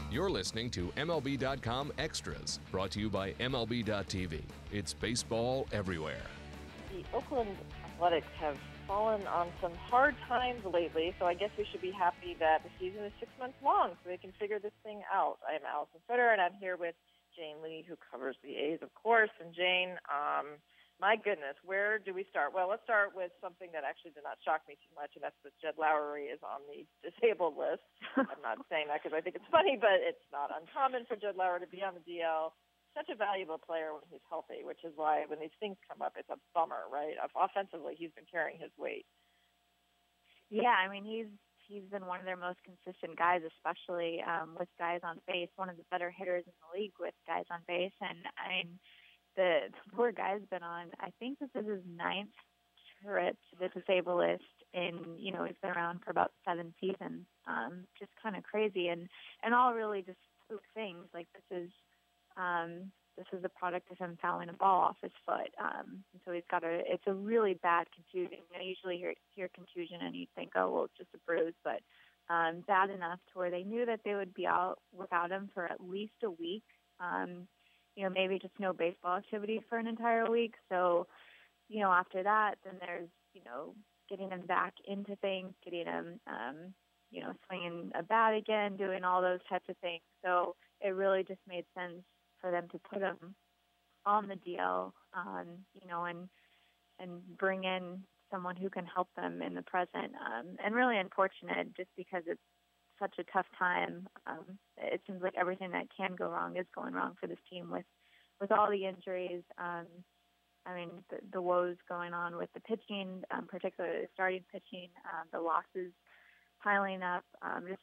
You're listening to MLB.com Extras, brought to you by MLB.tv. It's baseball everywhere. The Oakland Athletics have fallen on some hard times lately, so I guess we should be happy that the season is 6 months long so they can figure this thing out. I'm Allison Footer, and I'm here with Jane Lee, who covers the A's, of course. And Jane, my goodness, where do we start? Well, let's start with something that actually did not shock me too much, and that's that Jed Lowrie is on the disabled list. I'm not saying that because I think it's funny, but it's not uncommon for Jed Lowrie to be on the DL. Such a valuable player when he's healthy, which is why when these things come up, it's a bummer, right? Offensively, he's been carrying his weight. Yeah, I mean, he's been one of their most consistent guys, especially with guys on base, one of the better hitters in the league with guys on base. And, I mean, the poor guy's been on, I think this is his 9th trip to the disabled list, and, you know, he's been around for about 7 seasons. Just kind of crazy, and all really just spook things. Like, this is a product of him fouling a ball off his foot. And so it's a really bad contusion. You know, usually hear contusion and you think, oh, well, it's just a bruise, but bad enough to where they knew that they would be out without him for at least a week. You know, maybe just no baseball activity for an entire week. So, you know, after that, then there's, you know, getting him back into things, getting him, you know, swinging a bat again, doing all those types of things. So it really just made sense for them to put him on the DL, you know, and bring in someone who can help them in the present. And really unfortunate just because it's such a tough time. It seems like everything that can go wrong is going wrong for this team with all the injuries. I mean, the woes going on with the pitching, particularly the starting pitching, the losses piling up, just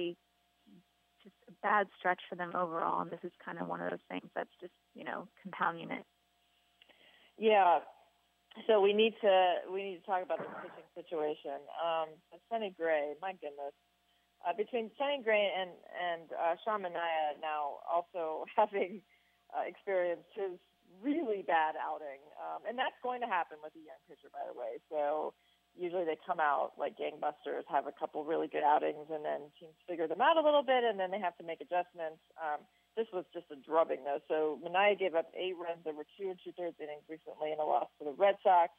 a bad stretch for them overall. And this is kind of one of those things that's just, you know, compounding it. Yeah. So we need to talk about the pitching situation. Sonny Gray, my goodness. Between Sonny Gray and Sean Manaea now also having experienced his really bad outing. And that's going to happen with a young pitcher, by the way. So usually they come out like gangbusters, have a couple really good outings, and then teams figure them out a little bit, and then they have to make adjustments. This was just a drubbing, though. So Manaea gave up 8 runs over 2 2/3 innings recently in a loss to the Red Sox.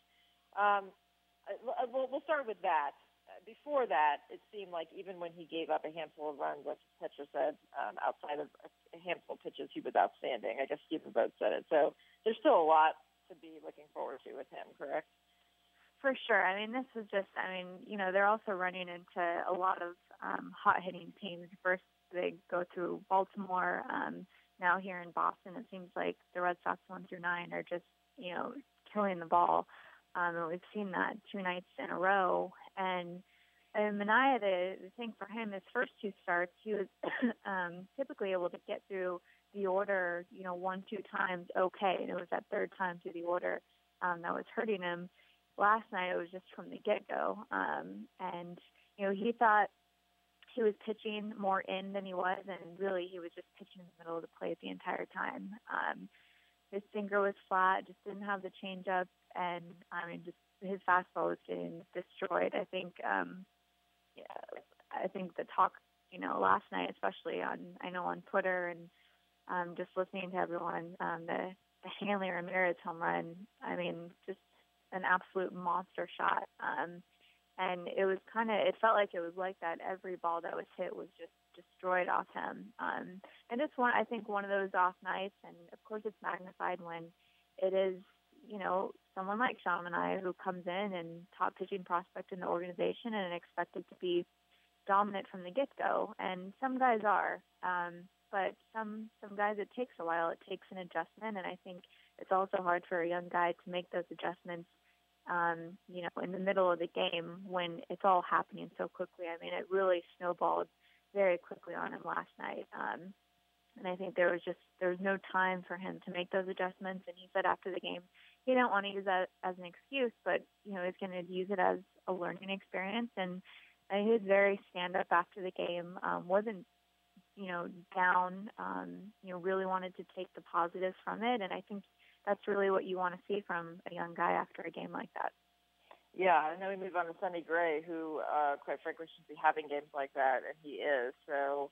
We'll start with that. Before that, it seemed like even when he gave up a handful of runs, like the pitcher said, outside of a handful of pitches, he was outstanding. I guess Stephen Vogt said it. So there's still a lot to be looking forward to with him, correct? For sure. I mean, this is just, you know, they're also running into a lot of hot-hitting teams. First, they go through Baltimore. Now here in Boston, it seems like the Red Sox 1 through 9 are just, you know, killing the ball. And we've seen that 2 nights in a row. And Manaea, the thing for him, his first 2 starts, he was typically able to get through the order, you know, 1-2 times okay. And it was that third time through the order that was hurting him. Last night, it was just from the get-go. And, you know, he thought he was pitching more in than he was, and really he was just pitching in the middle of the plate the entire time. His sinker was flat, just didn't have the changeup, and, I mean, just his fastball was getting destroyed. I think the talk, you know, last night, especially on Twitter and just listening to everyone, the Hanley Ramirez home run, I mean, just an absolute monster shot. And it felt like it was like that. Every ball that was hit was just destroyed off him. And it's I think one of those off nights, and of course it's magnified when it is, you know, someone like Sean Manaea who comes in and top pitching prospect in the organization and expected to be dominant from the get-go. And some guys are, but some guys it takes a while. It takes an adjustment, and I think it's also hard for a young guy to make those adjustments, you know, in the middle of the game when it's all happening so quickly. I mean, it really snowballed very quickly on him last night. And I think there was no time for him to make those adjustments. And he said after the game, he didn't want to use that as an excuse, but, you know, he's going to use it as a learning experience. And he was very stand-up after the game, wasn't, you know, down, you know, really wanted to take the positives from it. And I think that's really what you want to see from a young guy after a game like that. Yeah, and then we move on to Sonny Gray, who, quite frankly, should be having games like that, and he is. So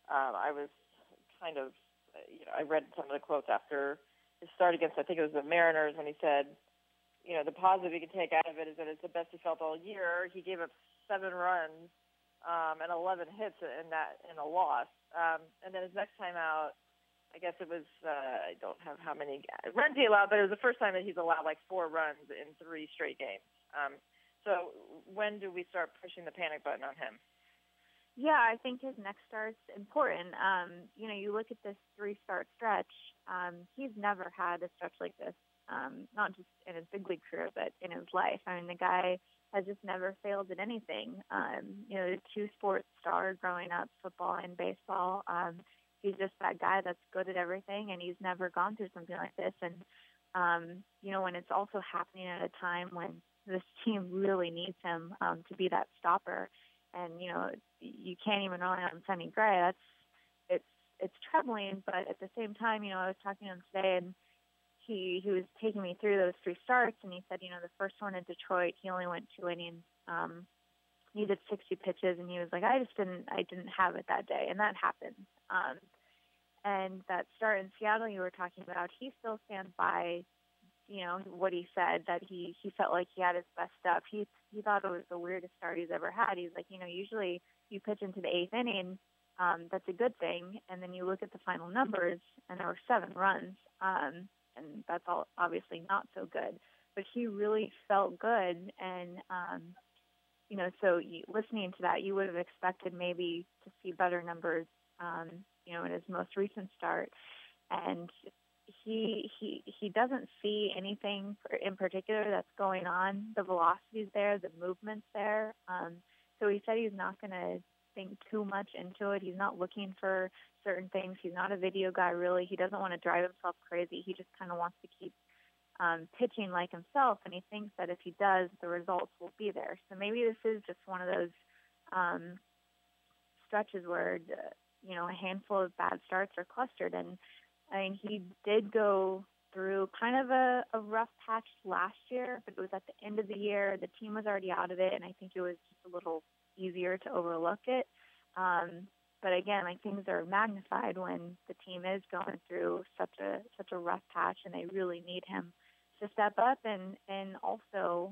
I was kind of, I read some of the quotes after his start against, I think it was the Mariners, when he said, the positive you can take out of it is that it's the best he felt all year. He gave up 7 runs and 11 hits in a loss. And then his next time out, I guess it was, I don't have how many runs he allowed, but it was the first time that he's allowed like 4 runs in 3 straight games. So when do we start pushing the panic button on him? Yeah, I think his next start's important. You look at this 3-start stretch. He's never had a stretch like this, not just in his big league career, but in his life. I mean, the guy has just never failed at anything. A 2-sport star growing up, football and baseball. He's just that guy that's good at everything, and he's never gone through something like this. And, when it's also happening at a time when this team really needs him to be that stopper, and, you can't even rely on Sonny Gray. It's troubling, but at the same time, I was talking to him today, and he was taking me through those 3 starts, and he said, the first one in Detroit, he only went 2 innings. He did 60 pitches, and he was like, I didn't have it that day, and that happens. And that start in Seattle you were talking about, he still stands by, what he said, that he felt like he had his best stuff. He thought it was the weirdest start he's ever had. He's like, usually you pitch into the 8th inning, that's a good thing, and then you look at the final numbers, and there were 7 runs, and that's all obviously not so good. But he really felt good, and so listening to that, you would have expected maybe to see better numbers, in his most recent start, and he doesn't see anything in particular that's going on. The velocity's there, the movement's there. So he said he's not going to think too much into it. He's not looking for certain things. He's not a video guy, really. He doesn't want to drive himself crazy. He just kind of wants to keep pitching like himself, and he thinks that if he does, the results will be there. So maybe this is just one of those stretches where, a handful of bad starts are clustered. And, I mean, he did go through kind of a rough patch last year, but it was at the end of the year. The team was already out of it, and I think it was just a little easier to overlook it. But again, things are magnified when the team is going through such a rough patch, and they really need him to step up. And also,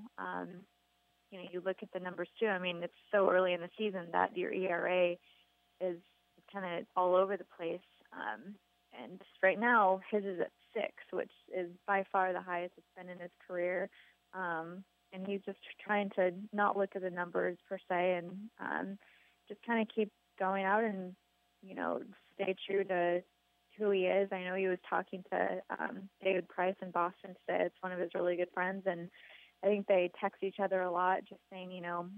you look at the numbers too. I mean, it's so early in the season that your ERA is kind of all over the place. And right now, his is at 6, which is by far the highest it's been in his career. And he's just trying to not look at the numbers per se, and just kind of keep going out and, stay true to who he is. I know he was talking to David Price in Boston today. It's one of his really good friends, and I think they text each other a lot, just saying,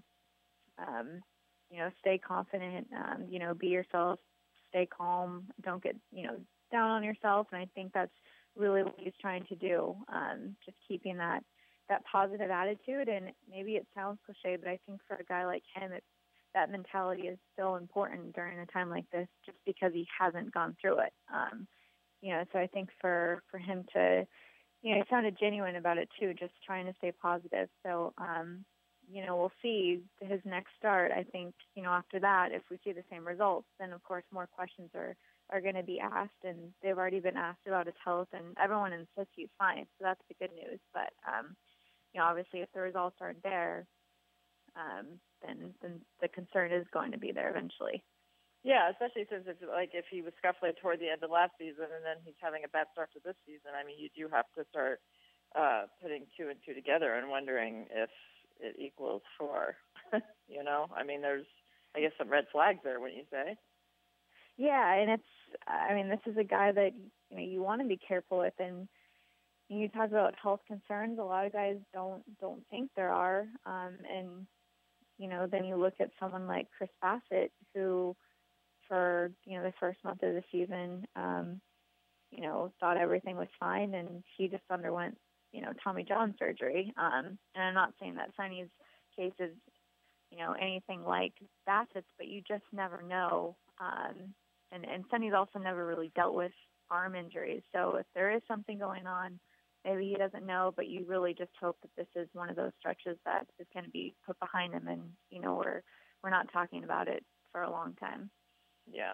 stay confident, be yourself, stay calm, don't get, down on yourself. And I think that's really what he's trying to do, just keeping that positive attitude. And maybe it sounds cliche, but I think for a guy like him, that mentality is still important during a time like this, just because he hasn't gone through it. So I think for him to, he sounded genuine about it too, just trying to stay positive. So, we'll see his next start. I think, after that, if we see the same results, then of course more questions are going to be asked, and they've already been asked about his health, and everyone insists he's fine. So that's the good news. But, obviously if the results aren't there, then the concern is going to be there eventually. Yeah, especially since if he was scuffling toward the end of last season and then he's having a bad start to this season, I mean, you do have to start putting 2 and 2 together and wondering if it equals 4. I mean, there's, I guess, some red flags there, wouldn't you say? Yeah, and this is a guy that, you want to be careful with. And you talk about health concerns. A lot of guys don't think there are. And, then you look at someone like Chris Bassett, who for, the first month of the season, thought everything was fine, and he just underwent, Tommy John surgery. And I'm not saying that Sonny's case is, anything like Bassett's, but you just never know. And Sonny's also never really dealt with arm injuries. So if there is something going on, maybe he doesn't know, but you really just hope that this is one of those stretches that is going to be put behind him, and, we're not talking about it for a long time. Yeah.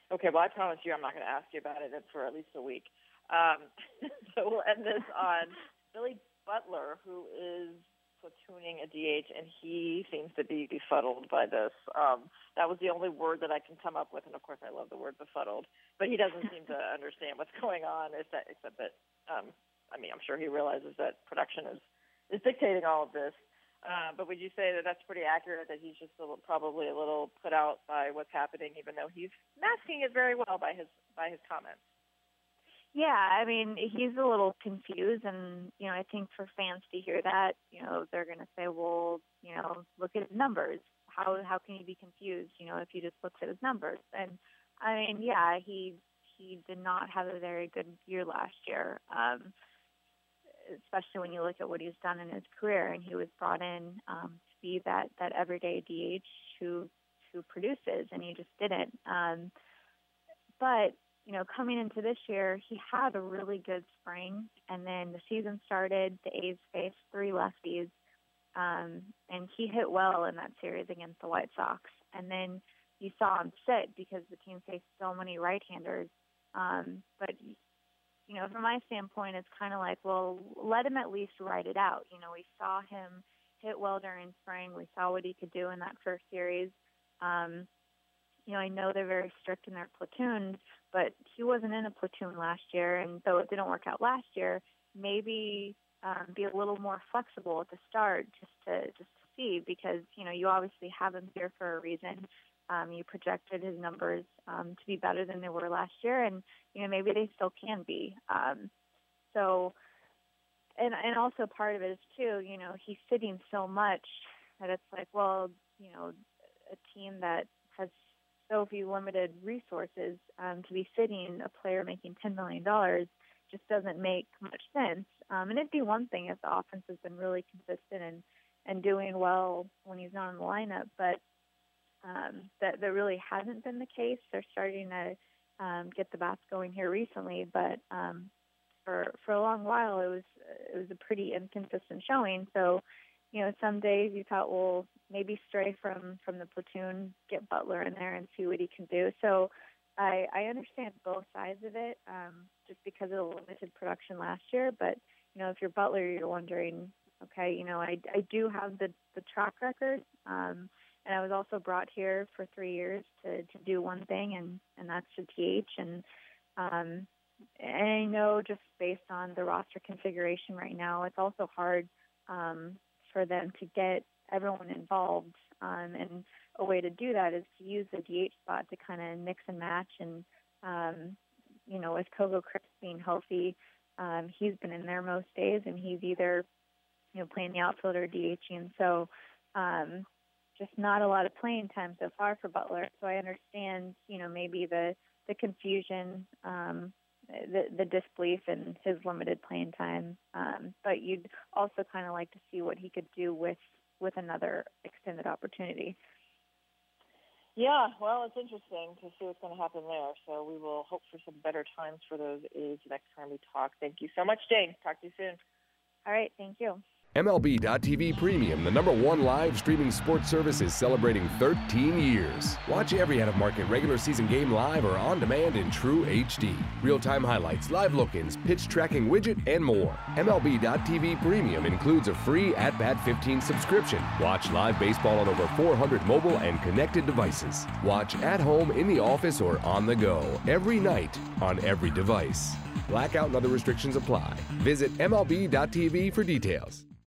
Okay, well, I promise you I'm not going to ask you about it for at least a week. So we'll end this on Billy Butler, who is platooning a DH, and he seems to be befuddled by this. That was the only word that I can come up with, and of course I love the word befuddled, but he doesn't seem to understand what's going on, except that, I'm sure he realizes that production is dictating all of this. But would you say that that's pretty accurate, that he's just probably a little put out by what's happening, even though he's masking it very well by his comments? Yeah, I mean, he's a little confused, and, I think for fans to hear that, they're going to say, well, look at his numbers. How can he be confused, if you just looked at his numbers? And, I mean, yeah, he did not have a very good year last year, especially when you look at what he's done in his career, and he was brought in to be that everyday DH who produces, and he just didn't. But coming into this year, he had a really good spring, and then the season started. The A's faced 3 lefties, and he hit well in that series against the White Sox. And then you saw him sit because the team faced so many right-handers. But from my standpoint, it's kind of like, well, let him at least ride it out. We saw him hit well during spring. We saw what he could do in that first series. I know they're very strict in their platoons, but he wasn't in a platoon last year, and though it didn't work out last year, maybe be a little more flexible at the start just to see, because you obviously have him here for a reason. You projected his numbers to be better than they were last year, and maybe they still can be. So, and also part of it is too, he's sitting so much that it's like, well, a team that has so few limited resources to be sitting a player making $10 million just doesn't make much sense. And it'd be one thing if the offense has been really consistent and doing well when he's not in the lineup, but that really hasn't been the case. They're starting to get the bats going here recently, but for a long while it was a pretty inconsistent showing. So, some days you thought, well, maybe stray from the platoon, get Butler in there and see what he can do. So I understand both sides of it, just because of the limited production last year. But, if you're Butler, you're wondering, okay, I do have the track record, and I was also brought here for 3 years to do one thing, and that's to DH. And I know just based on the roster configuration right now, it's also hard for them to get everyone involved. And a way to do that is to use the DH spot to kind of mix and match. And, with Kogo Chris being healthy, he's been in there most days, and he's either, playing the outfield or DHing. So just not a lot of playing time so far for Butler. So I understand, maybe the confusion, the disbelief in his limited playing time. But you'd also kind of like to see what he could do with another extended opportunity. Yeah, well, it's interesting to see what's going to happen there. So we will hope for some better times for those A's next time we talk. Thank you so much, Jane. Talk to you soon. All right, thank you. MLB.tv Premium, the #1 live streaming sports service, is celebrating 13 years. Watch every out-of-market regular season game live or on demand in true HD. Real-time highlights, live look-ins, pitch tracking widget, and more. MLB.tv Premium includes a free At-Bat 15 subscription. Watch live baseball on over 400 mobile and connected devices. Watch at home, in the office, or on the go, every night, on every device. Blackout and other restrictions apply. Visit MLB.tv for details.